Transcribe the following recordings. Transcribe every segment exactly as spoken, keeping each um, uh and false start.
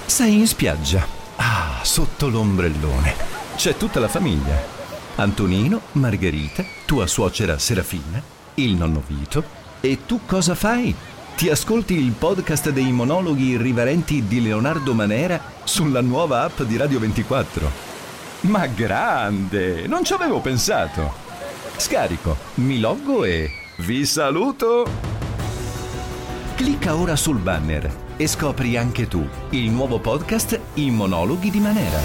Sei in spiaggia. Ah, sotto l'ombrellone. C'è tutta la famiglia. Antonino, Margherita, tua suocera Serafina, il nonno Vito. E tu cosa fai? Ti ascolti il podcast dei monologhi irriverenti di Leonardo Manera sulla nuova app di Radio ventiquattro. Ma grande! Non ci avevo pensato. Scarico, mi loggo e vi saluto! Clicca ora sul banner e scopri anche tu il nuovo podcast I monologhi di Manera.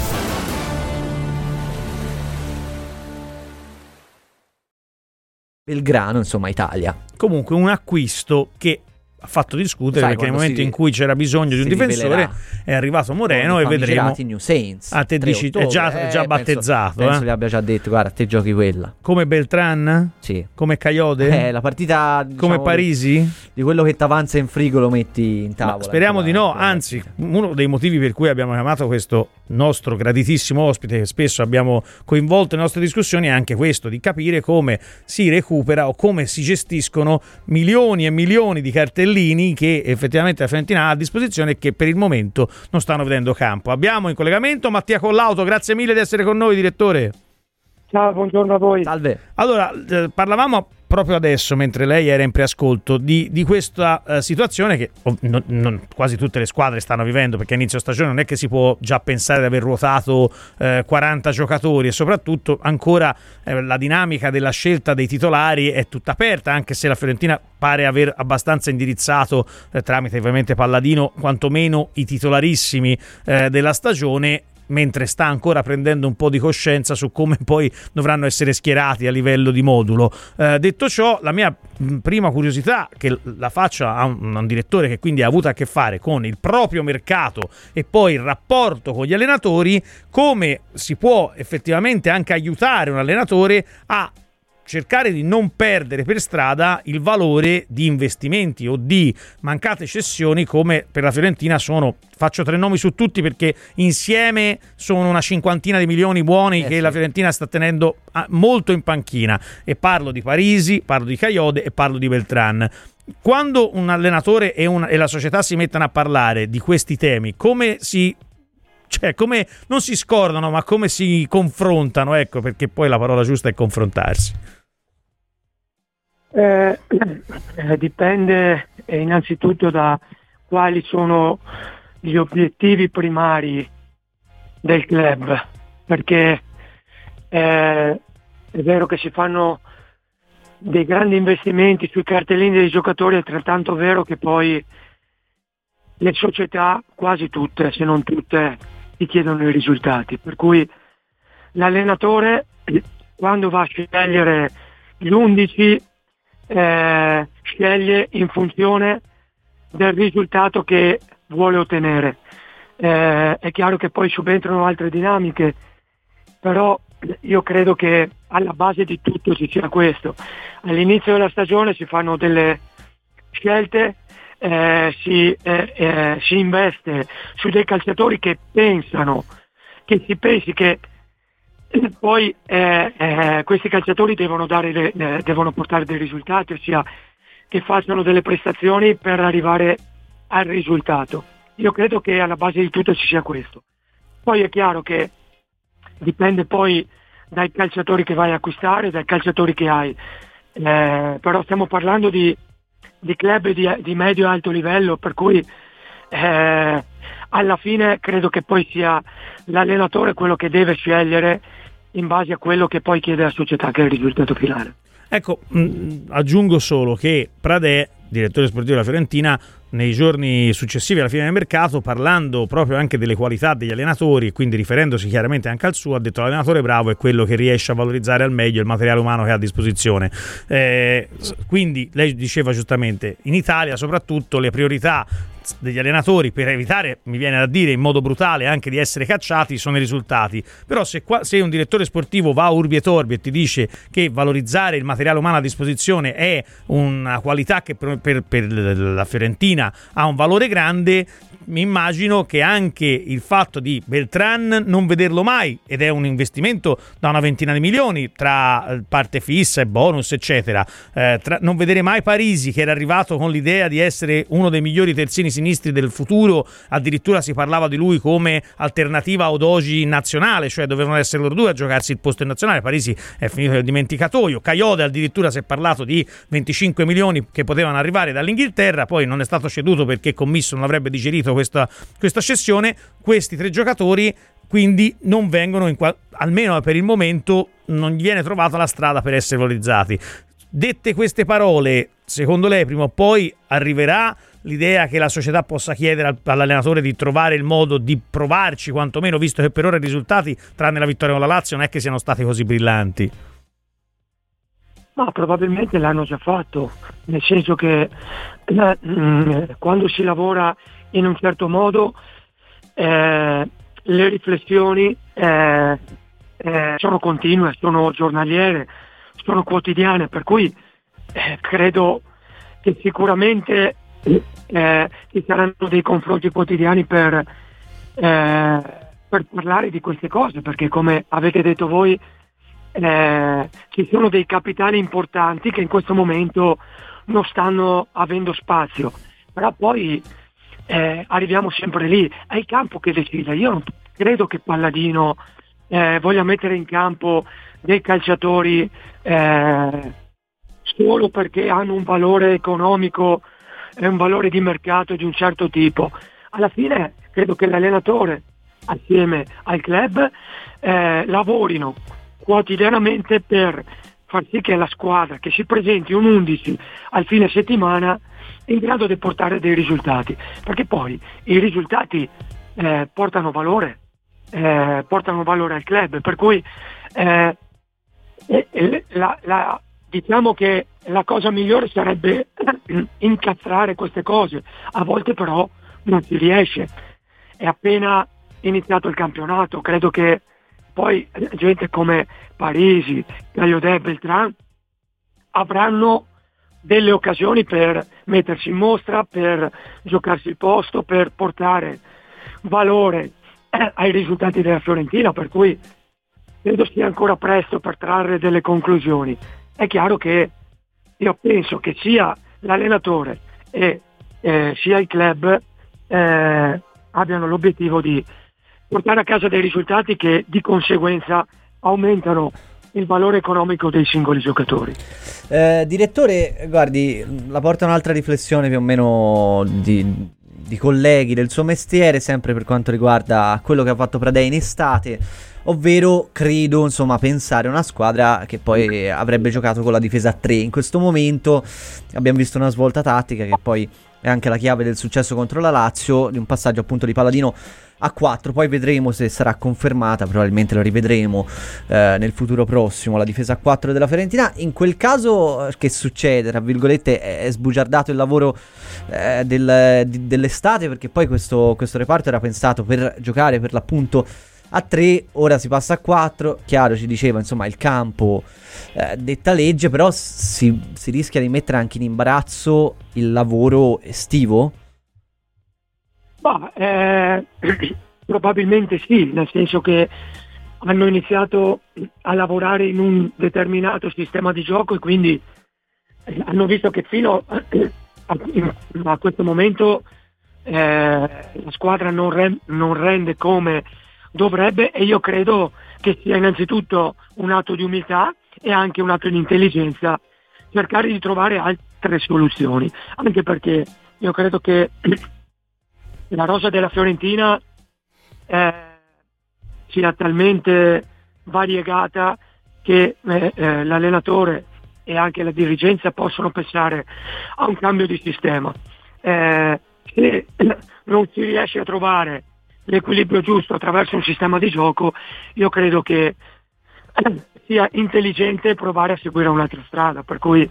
Belgrano, insomma, Italia. Comunque un acquisto che ha fatto discutere, Sai, perché nel momento si, in cui c'era bisogno di un difensore rivelerà. È arrivato Moreno e vedremo. New Saints, ah, te dici, è già, eh, già penso, battezzato. Penso eh? li abbia già detto, guarda, te giochi quella. Come Beltran? Sì. Come Caiode? Eh, la partita, diciamo, come Parisi? Di, di quello che t'avanza in frigo lo metti in tavola. Ma speriamo ecco, di no, ecco, anzi, ecco. uno dei motivi per cui abbiamo chiamato questo nostro graditissimo ospite, che spesso abbiamo coinvolto nelle nostre discussioni, è anche questo, di capire come si recupera o come si gestiscono milioni e milioni di cartellini che effettivamente la Fiorentina ha a disposizione e che per il momento non stanno vedendo campo. Abbiamo in collegamento Mattia Collauto, grazie mille di essere con noi, direttore. Ciao, buongiorno a voi. Salve. Allora, eh, parlavamo proprio adesso, mentre lei era in preascolto, di, di questa eh, situazione che oh, non, non, quasi tutte le squadre stanno vivendo, perché a inizio stagione non è che si può già pensare di aver ruotato eh, quaranta giocatori, e soprattutto ancora eh, la dinamica della scelta dei titolari è tutta aperta, anche se la Fiorentina pare aver abbastanza indirizzato eh, tramite ovviamente Palladino quantomeno i titolarissimi eh, della stagione, mentre sta ancora prendendo un po' di coscienza su come poi dovranno essere schierati a livello di modulo. Eh, detto ciò, la mia mh, prima curiosità, che la faccio a un, a un direttore che quindi ha avuto a che fare con il proprio mercato e poi il rapporto con gli allenatori, come si può effettivamente anche aiutare un allenatore a cercare di non perdere per strada il valore di investimenti o di mancate cessioni, come per la Fiorentina sono, faccio tre nomi su tutti perché insieme sono una cinquantina di milioni buoni eh che sì. la Fiorentina sta tenendo molto in panchina, e parlo di Parisi, parlo di Caiode e parlo di Beltran. Quando un allenatore e, una, e la società si mettono a parlare di questi temi, come si Cioè, come non si scordano, ma come si confrontano, ecco, perché poi la parola giusta è confrontarsi. Eh, eh, dipende eh, innanzitutto da quali sono gli obiettivi primari del club, perché eh, è vero che si fanno dei grandi investimenti sui cartellini dei giocatori, è altrettanto vero che poi le società, quasi tutte, se non tutte, ti chiedono i risultati, per cui l'allenatore quando va a scegliere gli undici eh, sceglie in funzione del risultato che vuole ottenere. Eh, è chiaro che poi subentrano altre dinamiche, però io credo che alla base di tutto ci sia questo. All'inizio della stagione si fanno delle scelte, Eh, si, eh, eh, si investe su dei calciatori che pensano, che si pensi che eh, poi eh, eh, questi calciatori devono, dare le, eh, devono portare dei risultati, ossia che facciano delle prestazioni per arrivare al risultato. Io credo che alla base di tutto ci sia questo. Poi è chiaro che dipende poi dai calciatori che vai a acquistare, dai calciatori che hai, eh, però stiamo parlando di di club di, di medio e alto livello, per cui eh, alla fine credo che poi sia l'allenatore quello che deve scegliere in base a quello che poi chiede la società, che è il risultato finale. Ecco, mh, aggiungo solo che Pradè, direttore sportivo della Fiorentina, nei giorni successivi alla fine del mercato, parlando proprio anche delle qualità degli allenatori, quindi riferendosi chiaramente anche al suo, ha detto: l'allenatore bravo è quello che riesce a valorizzare al meglio il materiale umano che ha a disposizione. Eh, quindi lei diceva giustamente, in Italia soprattutto le priorità degli allenatori, per evitare, mi viene da dire in modo brutale, anche di essere cacciati, sono i risultati. Però se, qua, se un direttore sportivo va a urbi e torbi e ti dice che valorizzare il materiale umano a disposizione è una qualità che per, per, per la Fiorentina ha un valore grande, mi immagino che anche il fatto di Beltran non vederlo mai, ed è un investimento da una ventina di milioni tra parte fissa e bonus eccetera, eh, tra, non vedere mai Parisi, che era arrivato con l'idea di essere uno dei migliori terzini sinistri del futuro, addirittura si parlava di lui come alternativa a Udogie nazionale, cioè dovevano essere loro due a giocarsi il posto in nazionale. Parisi è finito nel dimenticatoio. Coyote addirittura si è parlato di venticinque milioni che potevano arrivare dall'Inghilterra, poi non è stato ceduto perché Commisso non avrebbe digerito questa, questa cessione. Questi tre giocatori quindi non vengono, in qua- almeno per il momento, non gli viene trovata la strada per essere valorizzati. Dette queste parole, secondo lei prima o poi arriverà l'idea che la società possa chiedere al, all'allenatore di trovare il modo di provarci quantomeno, visto che per ora i risultati, tranne la vittoria con la Lazio, non è che siano stati così brillanti? Ma probabilmente l'hanno già fatto, nel senso che eh, mh, quando si lavora in un certo modo eh, le riflessioni eh, eh, sono continue, sono giornaliere, sono quotidiane, per cui eh, credo che sicuramente eh, ci saranno dei confronti quotidiani per, eh, per parlare di queste cose, perché come avete detto voi eh, ci sono dei capitali importanti che in questo momento non stanno avendo spazio, però poi eh, arriviamo sempre lì, è il campo che decide. Io non credo che Palladino eh, voglia mettere in campo dei calciatori eh, solo perché hanno un valore economico e un valore di mercato di un certo tipo. Alla fine credo che l'allenatore assieme al club eh, lavorino quotidianamente per far sì che la squadra, che si presenti un undici al fine settimana, è in grado di portare dei risultati, perché poi i risultati eh, portano valore, eh, portano valore al club, per cui eh, la, la, diciamo che la cosa migliore sarebbe incastrare queste cose, a volte però non si riesce. È appena iniziato il campionato, credo che poi gente come Parisi, Coyote, Beltran avranno delle occasioni per mettersi in mostra, per giocarsi il posto, per portare valore ai risultati della Fiorentina, per cui credo sia ancora presto per trarre delle conclusioni. È chiaro che io penso che sia l'allenatore e eh, sia il club eh, abbiano l'obiettivo di portare a casa dei risultati che di conseguenza aumentano il valore economico dei singoli giocatori. Eh, direttore, guardi, la porta un'altra riflessione più o meno di, di colleghi del suo mestiere, sempre per quanto riguarda quello che ha fatto Pradei in estate, ovvero credo, insomma, pensare a una squadra che poi avrebbe giocato con la difesa a tre. In questo momento abbiamo visto una svolta tattica che poi è anche la chiave del successo contro la Lazio, di un passaggio appunto di Palladino a quattro, poi vedremo se sarà confermata, probabilmente lo rivedremo eh, nel futuro prossimo, la difesa a quattro della Fiorentina. In quel caso che succede, tra virgolette, è sbugiardato il lavoro eh, del, di, dell'estate, perché poi questo, questo reparto era pensato per giocare per l'appunto a tre, ora si passa a quattro, chiaro, ci diceva, insomma, il campo eh, detta legge, però si, si rischia di mettere anche in imbarazzo il lavoro estivo? Ma, eh, probabilmente sì, nel senso che hanno iniziato a lavorare in un determinato sistema di gioco e quindi hanno visto che fino a, a questo momento eh, la squadra non, re, non rende come dovrebbe, e io credo che sia innanzitutto un atto di umiltà e anche un atto di intelligenza cercare di trovare altre soluzioni, anche perché io credo che la rosa della Fiorentina eh, sia talmente variegata che eh, eh, l'allenatore e anche la dirigenza possono pensare a un cambio di sistema. Eh, se non si riesce a trovare l'equilibrio giusto attraverso un sistema di gioco, io credo che sia intelligente provare a seguire un'altra strada, per cui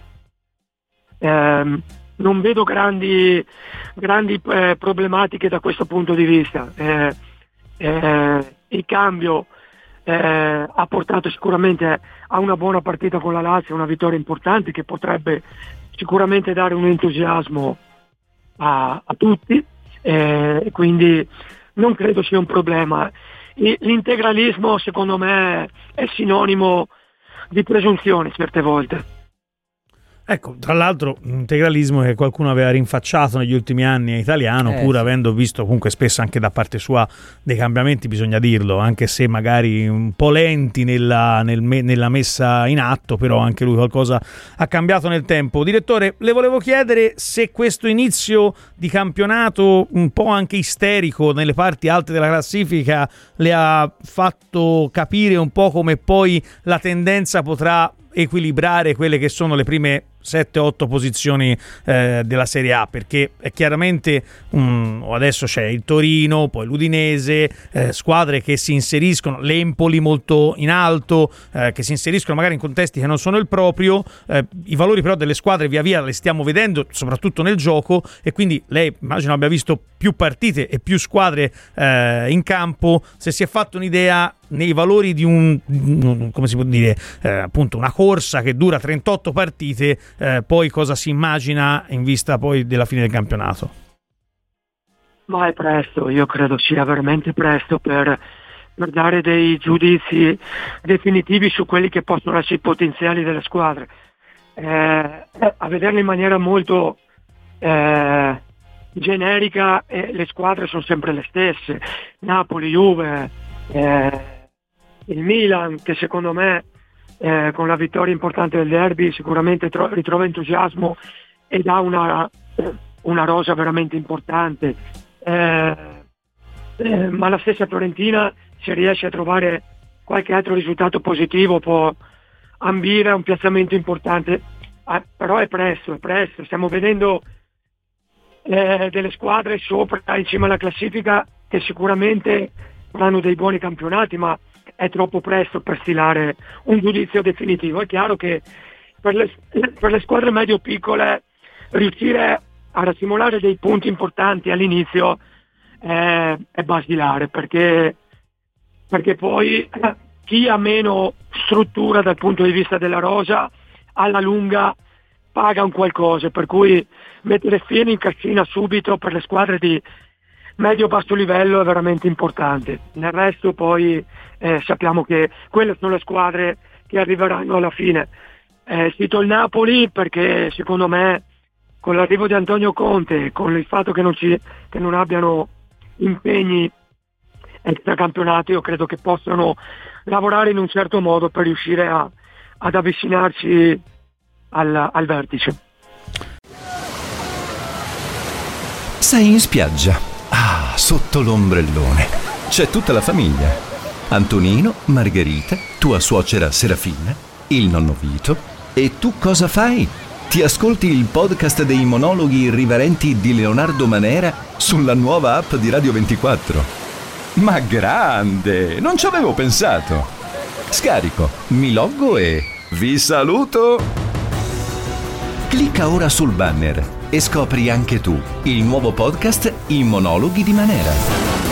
ehm, non vedo grandi, grandi eh, problematiche da questo punto di vista. Eh, eh, il cambio eh, ha portato sicuramente a una buona partita con la Lazio, una vittoria importante che potrebbe sicuramente dare un entusiasmo a, a tutti, eh, quindi non credo sia un problema. I, l'integralismo secondo me è sinonimo di presunzione certe volte. Ecco, tra l'altro l'integralismo che qualcuno aveva rinfacciato negli ultimi anni a Italiano, eh, pur sì. avendo visto comunque spesso anche da parte sua dei cambiamenti, bisogna dirlo, anche se magari un po' lenti nella, nel me, nella messa in atto, però anche lui qualcosa ha cambiato nel tempo. Direttore, le volevo chiedere se questo inizio di campionato un po' anche isterico nelle parti alte della classifica le ha fatto capire un po' come poi la tendenza potrà equilibrare quelle che sono le prime sette otto posizioni eh, della Serie A, perché è chiaramente um, adesso c'è il Torino, poi l'Udinese, eh, squadre che si inseriscono, l'Empoli molto in alto, eh, che si inseriscono magari in contesti che non sono il proprio, eh, i valori però delle squadre via via le stiamo vedendo soprattutto nel gioco, e quindi lei immagino abbia visto più partite e più squadre eh, in campo, se si è fatto un'idea nei valori di un, come si può dire, eh, appunto una corsa che dura trentotto partite, eh, poi cosa si immagina in vista poi della fine del campionato? Ma è presto, io credo sia veramente presto per, per dare dei giudizi definitivi su quelli che possono essere i potenziali delle squadre. Eh, a vederle in maniera molto eh, generica, eh, le squadre sono sempre le stesse, Napoli, Juve, eh, il Milan, che secondo me eh, con la vittoria importante del derby sicuramente tro- ritrova entusiasmo ed ha una, una rosa veramente importante, eh, eh, ma la stessa Fiorentina, se riesce a trovare qualche altro risultato positivo, può ambire a un piazzamento importante, ah, però è presto, è presto, stiamo vedendo eh, delle squadre sopra, insieme alla classifica, che sicuramente faranno dei buoni campionati, ma è troppo presto per stilare un giudizio definitivo. È chiaro che per le, per le squadre medio-piccole riuscire a rassimolare dei punti importanti all'inizio è, è basilare, perché, perché poi chi ha meno struttura dal punto di vista della rosa alla lunga paga un qualcosa, per cui mettere fine in cascina subito per le squadre di medio-basso livello è veramente importante. Nel resto poi eh, sappiamo che quelle sono le squadre che arriveranno alla fine. Eh, cito il Napoli perché secondo me con l'arrivo di Antonio Conte, con il fatto che non, ci, che non abbiano impegni extracampionati, io credo che possano lavorare in un certo modo per riuscire a, ad avvicinarci al, al vertice. Sei in spiaggia. Ah, sotto l'ombrellone. C'è tutta la famiglia. Antonino, Margherita, tua suocera Serafina, il nonno Vito. E tu cosa fai? Ti ascolti il podcast dei monologhi irriverenti di Leonardo Manera sulla nuova app di Radio ventiquattro. Ma grande! Non ci avevo pensato. Scarico, mi loggo e vi saluto! Clicca ora sul banner e scopri anche tu il nuovo podcast I monologhi di Manera.